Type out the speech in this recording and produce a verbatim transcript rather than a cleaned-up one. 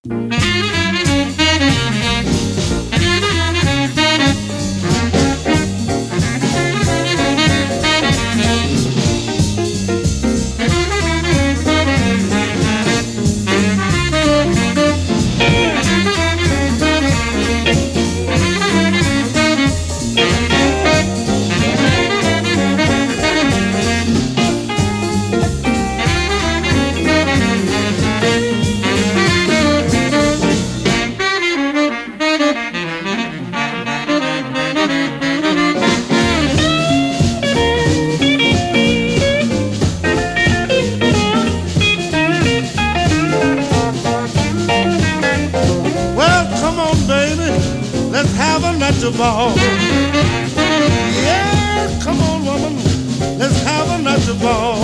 Natural ball. Yeah, come on, woman, let's have a natural ball.